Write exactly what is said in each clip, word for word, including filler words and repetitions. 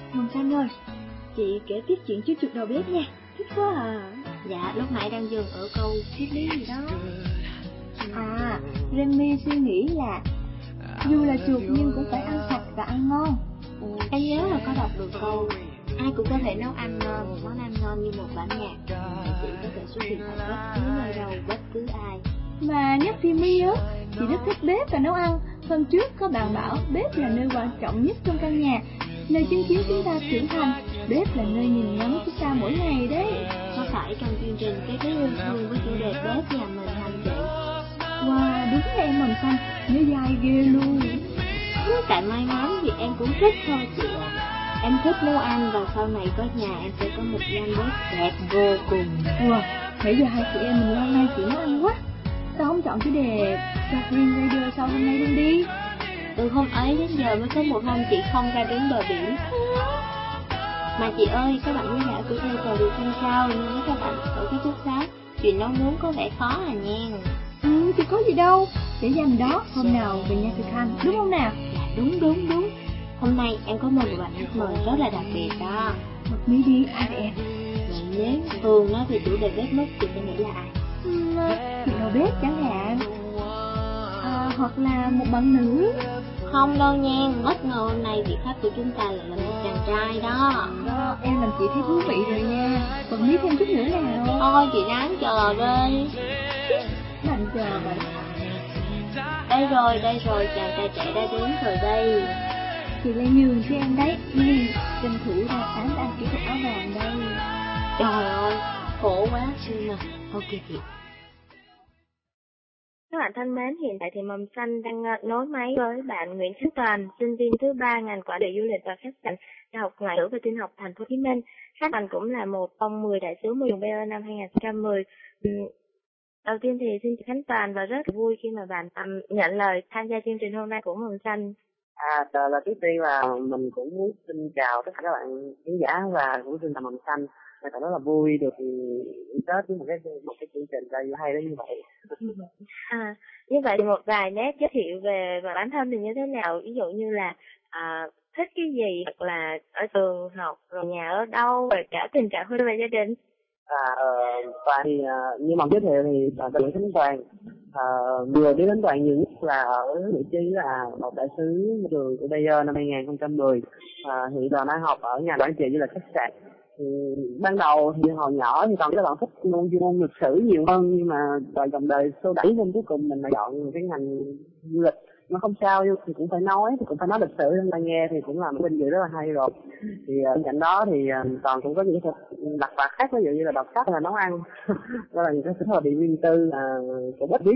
Mầm Xanh ơi, chị kể tiếp chuyện chú chuột đầu bếp nha, thích quá à. Dạ, lúc nãy đang dừng ở câu triết lý gì đó. À, Remy suy nghĩ là dù là chuột nhưng cũng phải ăn sạch và ăn ngon. Ừ, em nhớ là có đọc được câu ai cũng có thể nấu ăn ngon, món ăn ngon như một bản nhạc, chị có thể xuất hiện ở bất cứ nơi đâu, bất cứ ai. Mà nhắc Remy á, chị rất thích bếp và nấu ăn. Hôm trước có bạn bảo bếp là nơi quan trọng nhất trong căn nhà, nơi chứng kiến chúng ta trưởng thành. Bếp là nơi nhìn ngắm chúng ta mỗi ngày đấy. Có phải trong chương trình Cái Thế Yêu Thương với chủ đề bếp nhà mình không chị? Wow, đúng là em Mầm Xanh, nhớ dai ghê luôn. Tại may mắn thì em cũng thích thôi chị ạ. À. Em thích nấu ăn và sau này có nhà em sẽ có một gian bếp đẹp vô cùng. Wow, nãy giờ hai chị em mình lâu nay chỉ nấu ăn quá. Sao không chọn chủ đề cho Green Radio sau hôm nay luôn đi? Từ hôm ấy đến giờ mới có một hôm chị không ra đến bờ biển. Mà chị ơi, các bạn khán giả của tôi còn được không sao, nhưng với các bạn ở ký túc xá, chuyện nấu nướng có vẻ khó à nha. Ừ, thì có gì đâu, để dành đó, hôm nào về nhà thực hành, đúng không nào? Dạ đúng đúng đúng. Hôm nay em có một bạn khách mời rất là đặc biệt đó. Bật mí đi, ai vậy em? Vậy nếu thường nói về chủ đề bếp núc thì sẽ nghĩ là ai? Uhm, chị đầu bếp chẳng hạn, à, hoặc là một bạn nữ. Không đâu nha, bất ngờ hôm nay vị khách của chúng ta lại là một chàng trai đó. Đó, em làm chị thấy thú vị rồi nha. Bật mí thêm chút nữa nào. Thôi chị đáng chờ đi. Đành chờ vậy. Đây rồi, đây rồi, chàng trai trẻ đã đến rồi đây. Chị lại nhường cho em đấy, nhưng tranh thủ ra sáng anh kỹ thuật áo vàng đây. Trời ơi, khổ quá, nhưng mà ok chị. Các bạn thân mến, hiện tại thì Mầm Xanh đang nối máy với bạn Nguyễn Khánh Toàn, sinh viên thứ ba ngành quản trị du lịch và khách sạn, Đại học Ngoại ngữ và Tin học Thành phố Hồ Chí Minh. Khánh Toàn cũng là một trong mười đại sứ môi trường bê e năm hai không một không. Đầu tiên thì xin chào Khánh Toàn và rất vui khi mà bạn um, nhận lời tham gia chương trình hôm nay của Mầm Xanh. À, là trước tiên là mình cũng muốn xin chào tất cả các bạn khán giả và cũng xin chào Mầm Xanh. Mình cảm rất là vui được tới với một cái một cái chương trình radio hay đến như vậy. À, như vậy thì một vài nét giới thiệu về và bản thân thì như thế nào, ví dụ như là à, thích cái gì, hoặc là ở trường học, rồi nhà ở đâu, rồi cả tình trạng hôn nhân và gia đình. À, uh, Toàn thì uh, như Mầm giới thiệu thì là Nguyễn Khánh Toàn. Uh, vừa biết đến Toàn nhiều nhất là ở vị trí là một đại sứ môi trường của bê e năm hai không một không. Uh, hiện Toàn đang học ở nhà quản trị du lịch khách sạn. Thì ban đầu thì hồi nhỏ thì còn các bạn thích môn môn lịch sử nhiều hơn, nhưng mà rồi dòng đời xô đẩy nên cuối cùng mình lại chọn cái ngành du lịch. Nó không sao, thì cũng phải nói thì cũng phải nói lịch sử cho người ta nghe, thì cũng là một vinh dự rất là hay rồi. Thì bên cạnh đó thì toàn cũng có những cái đặc biệt khác, ví dụ như là đọc sách hay là nấu ăn. Đó là những cái sở bị riêng tư à, cũng ít biết.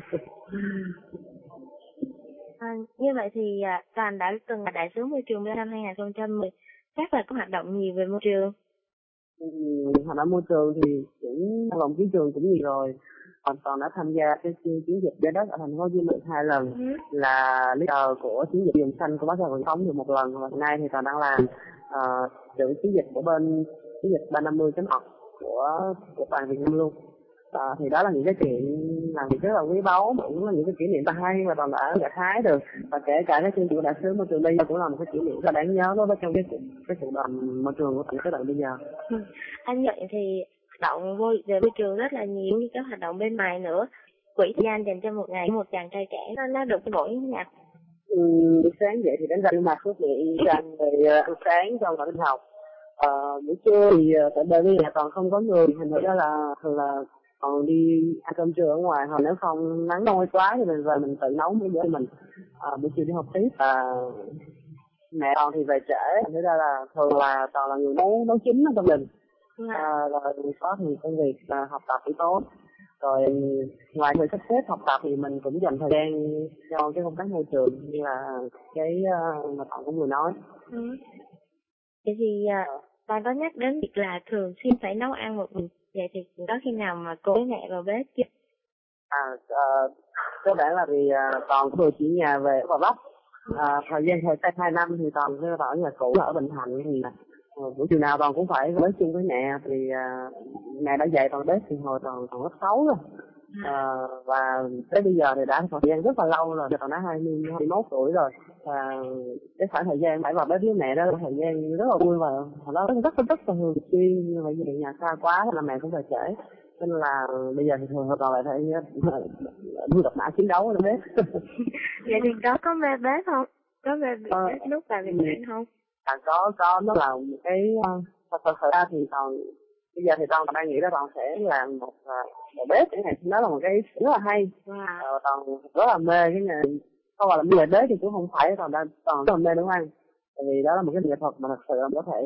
À, như vậy thì à, Toàn đã từng là đại sứ môi trường năm hai không một không, chắc là có hoạt động nhiều về môi trường. Ừ, hoạt động môi trường thì cũng hoạt động chiến trường cũng nhiều rồi. Còn Toàn đã tham gia cái chiến dịch trái đất ở thành phố Hồ Chí Minh hai lần, ừ. là leader của chiến dịch vùng xanh của Bác Hồ Truyền thống được một lần, và nay thì Toàn đang làm uh, trưởng chiến dịch của bên chiến dịch ba năm mươi chấm học của của toàn Việt Nam luôn. À, thì đó là những cái chuyện làm việc rất là quý báu, cũng là những cái kỷ niệm ta hay mà Toàn đã gặt hái được, và kể cả cái chương trình của đại sứ môi trường bây giờ cũng là một cái kỷ niệm rất đáng nhớ đối với trong cái cái cuộc đời môi trường của toàn các bạn bây giờ. Ừ. Anh nhận thì hoạt động vô về môi trường rất là nhiều, như các hoạt động bên ngoài nữa. Quỹ thời gian dành cho một ngày một chàng trai trẻ nó nó được đổi nhạc. Ừ, buổi sáng dậy thì đánh răng mặt phước miệng răng rồi ăn sáng xong rồi đi học. Ờ, buổi trưa thì tại bởi vì là còn không có người, thành ra là thường là còn đi ăn cơm trưa ở ngoài, hoặc nếu không nắng nôi quá thì mình về mình tự nấu mấy bữa mình. À, buổi chiều đi học tiếp. À, mẹ toàn thì về trễ, thế ra là thường là toàn là người nấu nấu chính ở trong đình. À, rồi có thì công việc là học tập buổi tối. Rồi ngoài thời sắp xếp học tập thì mình cũng dành thời gian cho cái công tác môi trường, như là cái uh, mà toàn cũng vừa nói. Ừ. Vậy thì uh, bạn có nhắc đến việc là thường xuyên phải nấu ăn một mình, vậy thì có khi nào mà cô với mẹ vào bếp chưa? À, uh, cơ bản là vì uh, toàn vừa chuyển nhà về Gò Vấp. À, thời gian thời gian hai năm thì toàn sẽ ở nhà cũ ở Bình Thạnh, thì uh, buổi chiều nào toàn cũng phải bếp chung với mẹ, thì uh, mẹ đã dạy toàn bếp thì hồi toàn còn lớp sáu rồi. À, và tới bây giờ thì đã thời gian rất là lâu rồi, toàn đã hai mươi mốt tuổi rồi, và cái khoảng thời gian phải vào bếp với mẹ đó là thời gian rất là vui, và hồi đó rất rất rất là thường xuyên, nhưng mà về nhà xa quá là mẹ cũng về trễ, nên là bây giờ thì thường còn lại phải đi đọc mã chiến đấu ở bếp. Vậy thì có có mê bếp không? Có mê bếp ờ, lúc vào việc luyện không? À, có có nó là một cái thật thật ra thì còn bây giờ thì toàn đang nghĩ là toàn sẽ làm một một bếp chẳng hạn, đó là một cái rất là hay. Wow. Ờ, toàn rất là mê cái nghề, không gọi là mê bếp thì cũng không phải, toàn đang toàn rất là mê nấu ăn, tại vì đó là một cái nghệ thuật mà thật sự là có thể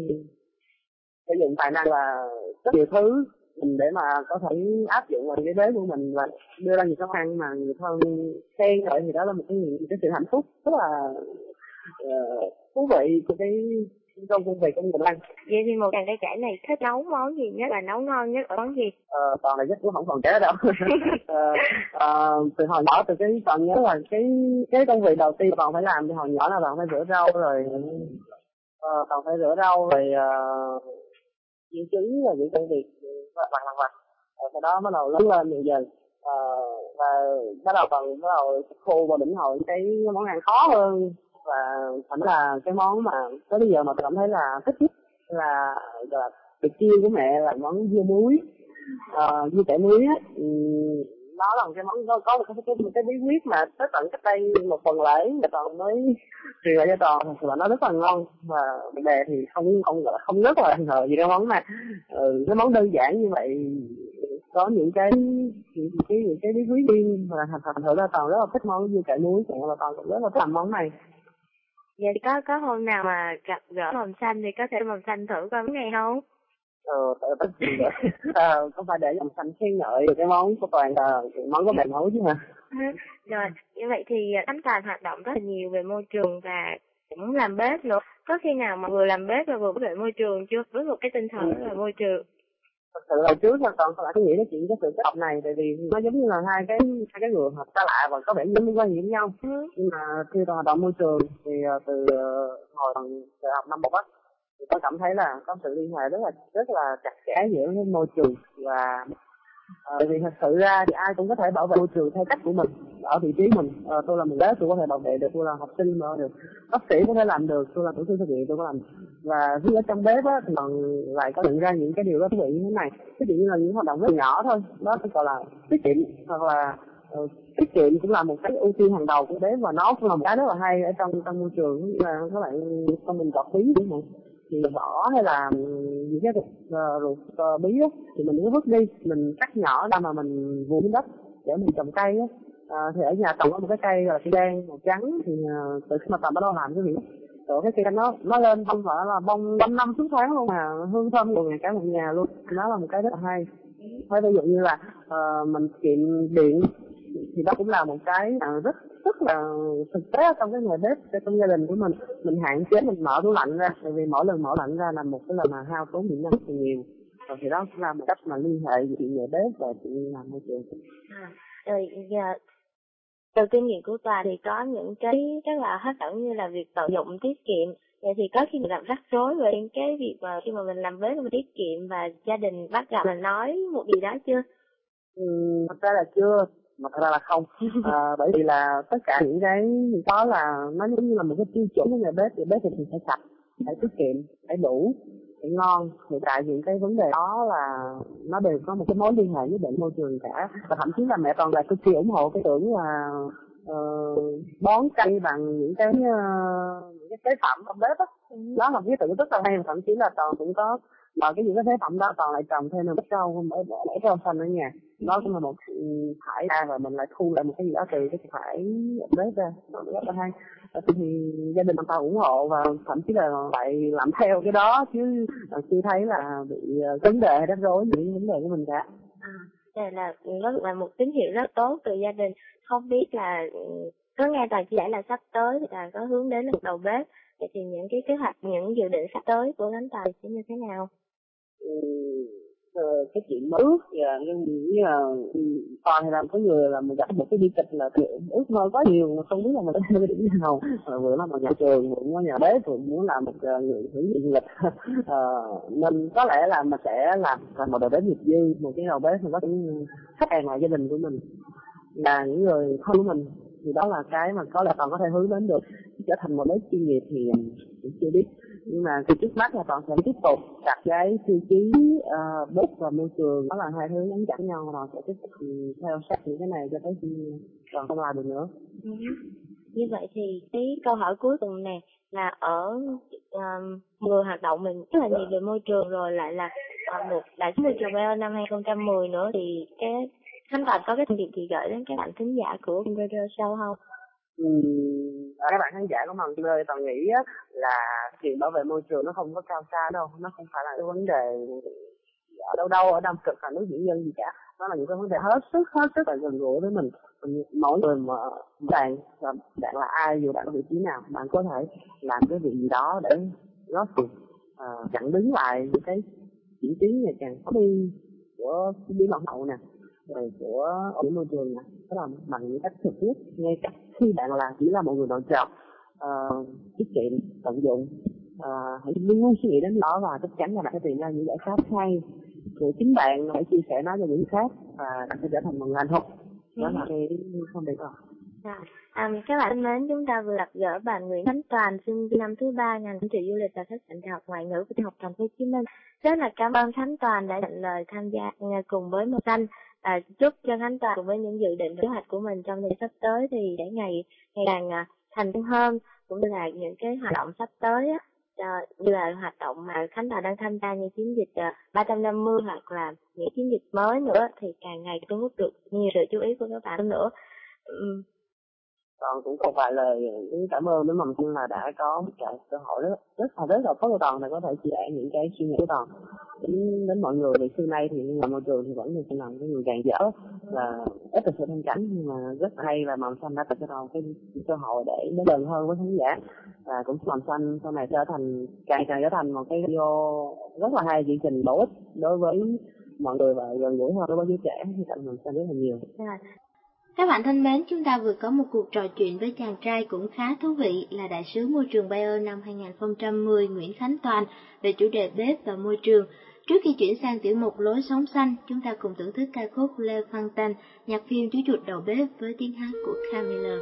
sử dụng tài năng là rất nhiều thứ để mà có thể áp dụng vào cái bếp của mình và đưa ra những cái ăn mà người thân khen rồi, thì đó là một cái cái sự hạnh phúc rất là uh, thú vị của cái trong công việc của mình ăn. Vậy thì một chàng trai trẻ này thích nấu món gì nhất, là nấu ngon nhất ở món gì? Ờ, toàn là nhất cũng không còn trẻ đâu. ờ, ờ, từ hồi nhỏ từ cái toàn nhớ là cái cái công việc đầu tiên toàn phải làm thì hồi nhỏ là toàn phải rửa rau rồi, ờ, toàn phải rửa rau rồi uh, chiên trứng và những công việc vặt vặt vặt. Sau đó bắt đầu lớn lên dần dần ờ, và bắt đầu còn bắt đầu khô vào đỉnh hồi cái món ăn khó hơn, và thành là cái món mà tới bây giờ mà tôi cảm thấy là thích nhất là là thịt chiên của mẹ là món dưa muối, uh, dưa cải muối á. Đó là một cái món có, có một cái, cái, cái bí quyết mà tới tận cách đây một phần lễ người toàn mới truyền lại cho toàn, và nó rất là ngon, và bạn bè thì không không không rất là ngờ gì cái món này. Ừ, cái món đơn giản như vậy có những cái những cái những cái bí quyết riêng, và thành thành thử là toàn rất là thích món dưa cải muối, và toàn cũng rất là thích làm món này. Vậy thì có có hôm nào mà gặp gỡ Mầm Xanh thì có thể Mầm Xanh thử coi món này không? Ờ, tất nhiên rồi. Ờ, không phải để Mầm Xanh khen ngợi cái món của Toàn là món của bạn nấu chứ mà. Rồi, như vậy thì anh Toàn hoạt động rất là nhiều về môi trường và cũng làm bếp nữa. Có khi nào mà vừa làm bếp và vừa bảo vệ môi trường chưa? Với một cái tinh thần rất là môi trường. Thật sự là trước là Toàn không phải nghĩ đến chuyện cái sự kết hợp này, tại vì nó giống như là hai cái hai cái người hợp xa lạ và có vẻ như liên quan gì với nhau. Ừ. Nhưng mà khi Toàn hoạt động môi trường thì từ hồi đại học năm một á, thì tôi cảm thấy là có sự liên hệ rất là rất là chặt chẽ giữa cái môi trường và uh, vì thật sự ra thì ai cũng có thể bảo vệ môi trường theo cách của mình ở vị trí mình. Uh, tôi là một bếp tôi có thể bảo vệ được, tôi là học sinh mà được, bác sĩ có thể làm được, tôi là tổ sư thực nghiệm tôi có làm. Và riêng ở trong bếp á thì còn lại có nhận ra những cái điều rất thú vị như thế này, ví dụ như là những hoạt động rất nhỏ thôi, đó tôi gọi là tiết kiệm, hoặc là uh, tiết kiệm cũng là một cái ưu tiên hàng đầu của bếp, và nó cũng là một cái rất là hay ở trong trong môi trường, như là các bạn không mình gọt phí đúng không, thì vỏ hay là những cái uh, ruột uh, bí á thì mình cứ vứt đi, mình cắt nhỏ ra mà mình vuông xuống đất để mình trồng cây á. Uh, thì ở nhà trồng có một cái cây là cây đen màu trắng, thì uh, từ khi mà Tầm bắt đầu làm cái việc rồi cái cây nó nó lên không phải là bông năm năm suốt tháng luôn, mà hương thơm của cả một nhà luôn, nó là một cái rất là hay. Hay ví dụ như là uh, mình kiệm điện thì đó cũng là một cái uh, rất rất là thực tế trong cái nghề bếp trong gia đình của mình. Mình hạn chế mình mở tủ lạnh ra, tại vì mỗi lần mở lạnh ra là một cái lần mà hao tốn điện năng rất là nhiều. Rồi thì đó cũng là một cách mà liên hệ giữa chuyện nghề bếp và chuyện làm môi trường. À, rồi giờ từ kinh nghiệm của Tòa thì có những cái rất là hấp dẫn như là việc tận dụng tiết kiệm. Vậy thì có khi mình gặp rắc rối về những cái việc mà khi mà mình làm bếp mình tiết kiệm và gia đình bắt gặp mình nói một gì đó chưa? Ừ, thật ra là chưa, mà thật ra là không. À, bởi vì là tất cả những cái đó là nó giống như là một cái tiêu chuẩn của nghề bếp, thì bếp thì mình phải sạch, phải tiết kiệm, phải đủ, phải ngon. Thì tại những cái vấn đề đó là nó đều có một cái mối liên hệ với bệnh môi trường cả. Và thậm chí là mẹ toàn là cực kỳ ủng hộ cái tưởng là uh, bón cây bằng những cái uh, những cái chế phẩm trong bếp á. Đó là một cái tưởng rất là hay, và thậm chí là toàn cũng có mà cái những cái chế phẩm đó toàn lại trồng thêm một rau không để để rau xanh ở nhà. Đó cũng là một thải ra và mình lại thu lại một cái gì đó từ cái thải bếp ra, nó rất là hay. Thì gia đình toàn ủng hộ và thậm chí là lại làm theo cái đó, chứ chưa thấy là bị vấn đề hay rắc rối những vấn đề của mình cả. À, đây là rất là một tín hiệu rất tốt từ gia đình. Không biết là có nghe Toàn chia sẻ là sắp tới thì là có hướng đến một đầu bếp. Vậy thì những cái kế hoạch, những dự định sắp tới của Khánh Toàn sẽ như thế nào? Ừ, cái chuyện mà ước và như là Toàn thì làm có người là mình gặp một cái bi kịch là ước mơ quá nhiều mà không biết là mình sẽ đi điểm nào. À, vừa làm một nhà trường, vừa muốn nhà bếp, vừa muốn làm một người thử nghiệm du lịch. À, nên có lẽ là mình sẽ làm một đầu bếp nghiệp dư, một cái đầu bếp mà có khách hàng ngoài gia đình của mình, là những người thân của mình, thì đó là cái mà có lẽ Toàn có thể hướng đến được. Trở thành một bếp chuyên nghiệp thì cũng chưa biết, nhưng mà từ trước mắt là Toàn sẽ tiếp tục đặt cái tiêu chí uh, bếp và môi trường, đó là hai thứ gắn chặt nhau, rồi sẽ tiếp tục theo sát những cái này cho tới khi Toàn không làm được nữa. Ừ. Như vậy thì cái câu hỏi cuối cùng này là ở um, người hoạt động mình rất là nhiều về môi trường, rồi lại là uh, một đại sứ môi trường Bay Ơn năm hai không một không nữa, thì cái Khánh Toàn có cái thông điệp gì gửi đến các bạn thính giả của Radio Show không? Ừ, các bạn khán giả của mình ơi, Toàn nghĩ á, là chuyện bảo vệ môi trường nó không có cao xa đâu, nó không phải là cái vấn đề ở đâu đâu ở Nam Cực hay nước biển dân gì cả, nó là những cái vấn đề hết sức hết sức là gần gũi với mình. Mỗi người mà bạn bạn là ai, dù bạn ở vị trí nào, bạn có thể làm cái việc gì đó để góp phần uh, chặn đứng lại những cái diễn tiến ngày càng khó đi của biến đổi khí hậu nè, rồi của ô nhiễm môi trường nè, đó là bằng những cách thực nhất. Ngay cả khi bạn là chỉ là một người nội trợ, uh, tiết kiệm tận dụng, uh, hãy luôn luôn suy nghĩ đến đó, và chắc chắn là bạn sẽ tìm ra những giải pháp hay của chính bạn, hãy chia sẻ nó cho những khác và bạn sẽ trở thành một người hạnh phúc. Đó là cái không được rồi. À, à, các bạn thân mến, chúng ta vừa gặp gỡ bạn Nguyễn Khánh Toàn, sinh viên năm thứ ba ngành quản trị du lịch và khách sạn Đại học Ngoại ngữ của Đại học Thành phố Hồ Chí Minh. Rất là cảm ơn Khánh Toàn đã nhận lời tham gia cùng với Màu Xanh. À, chúc cho Khánh Toàn cùng với những dự định kế hoạch của mình trong thời gian sắp tới thì để ngày ngày càng à, thành công hơn, cũng như là những cái hoạt động sắp tới á, à, như là hoạt động mà Khánh Toàn đang tham gia như chiến dịch à, ba trăm năm mươi hoặc là những chiến dịch mới nữa, thì càng ngày thu hút được nhiều sự chú ý của các bạn nữa. Um, Toàn cũng có vài lời cảm ơn đến Mầm Xanh là đã có cái cơ hội rất rất là rất là tốt cho Toàn để có thể chia sẻ những cái suy nghĩ của Toàn đến, đến mọi người. Vì xưa nay thì làm môi trường thì vẫn là làm cái người càng dở là ít được sự thanh chảnh, nhưng mà rất hay là Mầm Xanh đã tạo cho Toàn cái cơ hội để đến gần hơn với khán giả, và cũng Mầm Xanh sau này trở thành càng càng trở thành một cái video rất là hay, chương trình bổ ích đối với mọi người và gần gũi hơn đối với giới trẻ. Thì cảm ơn Mầm Xanh rất là nhiều. yeah. Các bạn thân mến, chúng ta vừa có một cuộc trò chuyện với chàng trai cũng khá thú vị là đại sứ môi trường Bay Ơn năm hai không một không Nguyễn Khánh Toàn về chủ đề bếp và môi trường. Trước khi chuyển sang tiểu mục Lối sống xanh, chúng ta cùng thưởng thức ca khúc Le Fontaine, nhạc phim Chú chuột đầu bếp với tiếng hát của Camille.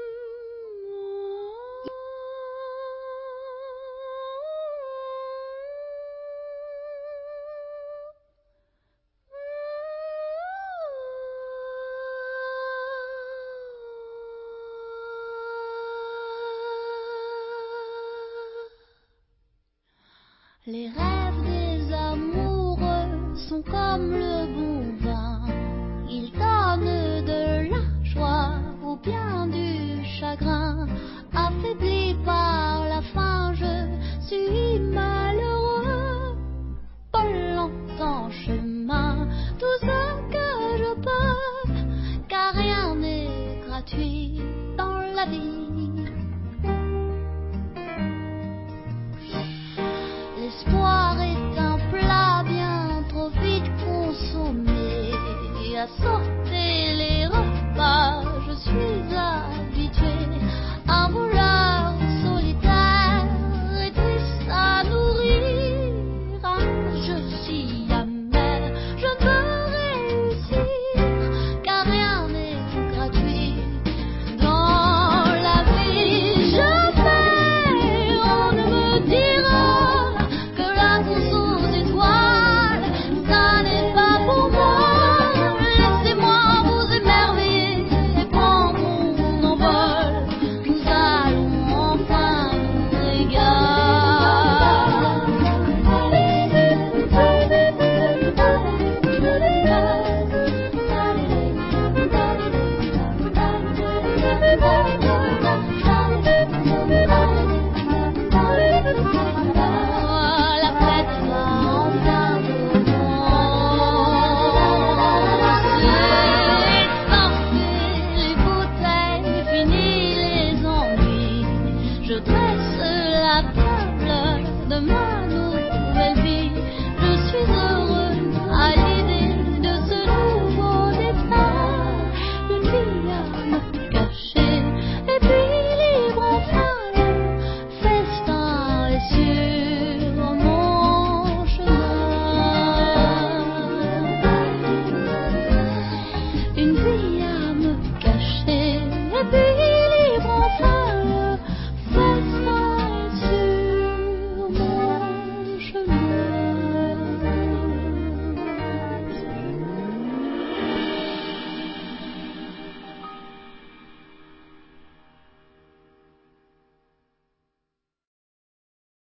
Les rêves des amoureux sont comme le bon vin, ils donnent de la joie ou bien du chagrin. Affaibli par la faim, je suis malheureux, pas longtemps chemin, tout ce que je peux, car rien n'est gratuit dans la vie. L'espoir est un plat bien trop vite consommé, à sauter